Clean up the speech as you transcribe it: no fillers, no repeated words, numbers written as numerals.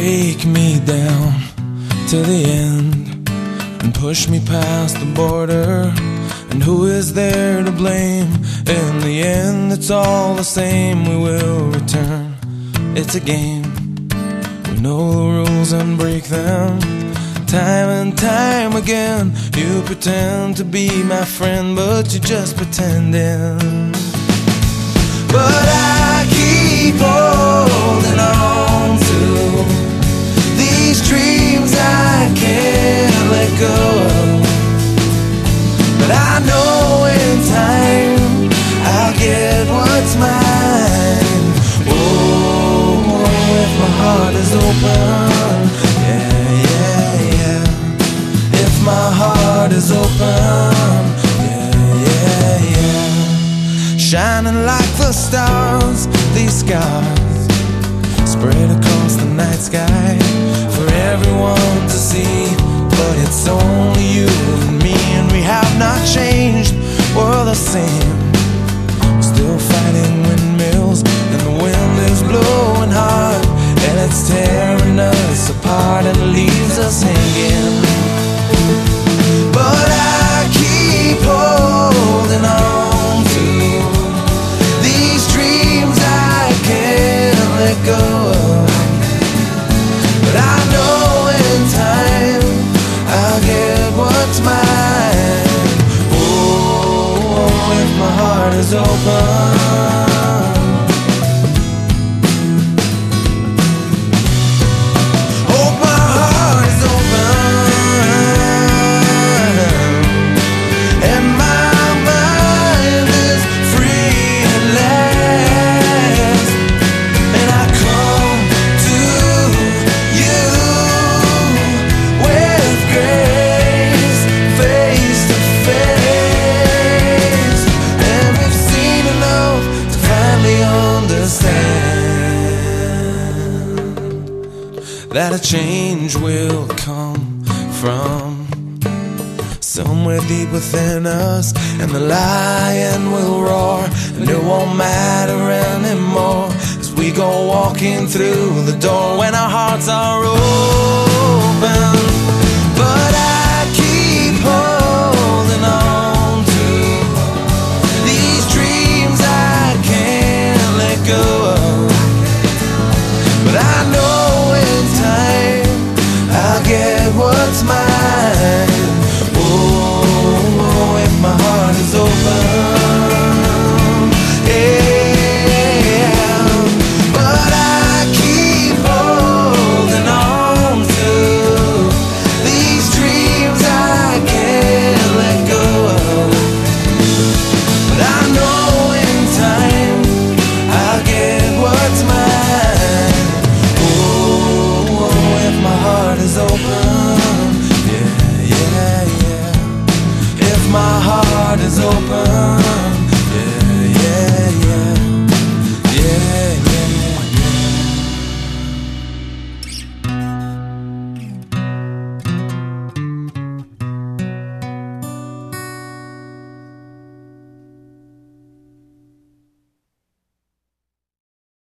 break me down to the end and push me past the border. And who is there to blame? In the end, it's all the same. We will return. It's a game. We know the rules and break them. Time and time again, you pretend to be my friend, but you're just pretending. But I keep holding on to these dreams I can't let go of. But I know in time I'll get what's mine. Oh, if my heart is open, yeah, yeah, yeah. If my heart is open, yeah, yeah, yeah. Shining like the stars, these scars spread across the night sky for everyone to see. But it's only you and me, and we have not changed. We're the same. We're still fighting windmills, and the wind is blowing hard, and it's tearing us apart and leaves us hanging. But I keep holding on to these dreams I can't let go of. But I know in time I'll get what's mine. Oh, if my heart is open. That a change will come from somewhere deep within us, and the lion will roar, and it won't matter anymore as we go walking through the door when our hearts are open.